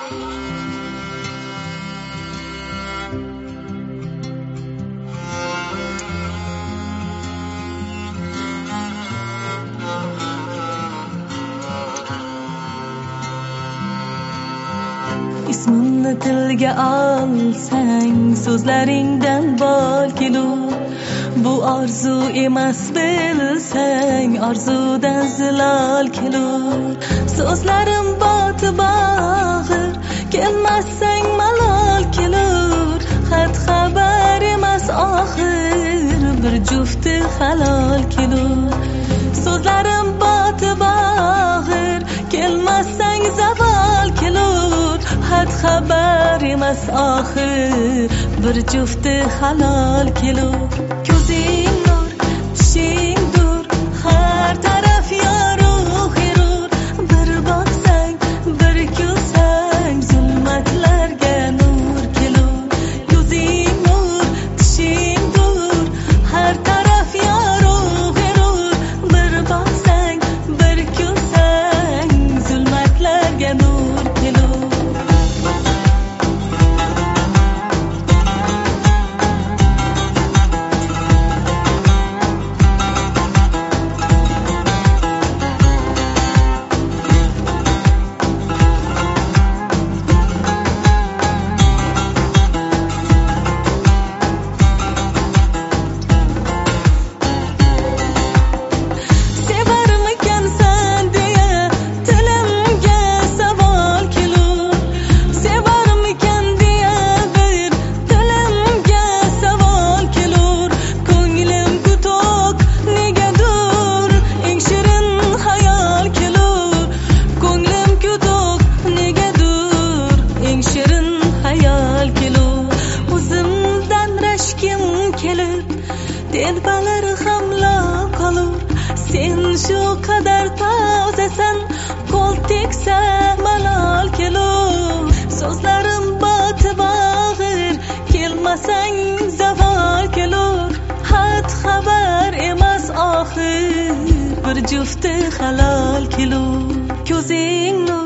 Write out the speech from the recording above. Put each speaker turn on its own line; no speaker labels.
ismimni tilga olsang so'zlaringdan bol kelur. Bu orzu emas bilsang orzudan zilol kelur. So'zlarim botib og'ir kelmasang malol kelur. Xat xabar emas oxir bir jufti halol kelur. So'zlarim botib og'ir kelmasang zavol kelur. Xat xabar emas oxir bir jufti halol kelur. Ko'zing nur, tishing dur, har taraf yorug' erur. Bir boqsang, bir kulsang, zulmatlarga nur kelur. Ko'zing nur, tishing dur, har taraf yorug' erur. Bir boqsang, bir kulsang, zulmatlarga nur kelur. Telbalar hamla qolur. Sen shu qadar tozasan, qo'l teksa malol kelur. So'zlarim botib og'ir kelmasang zavol kelur. Xat xabar emas oxir bir jufti halol kelur. Ko'zing nur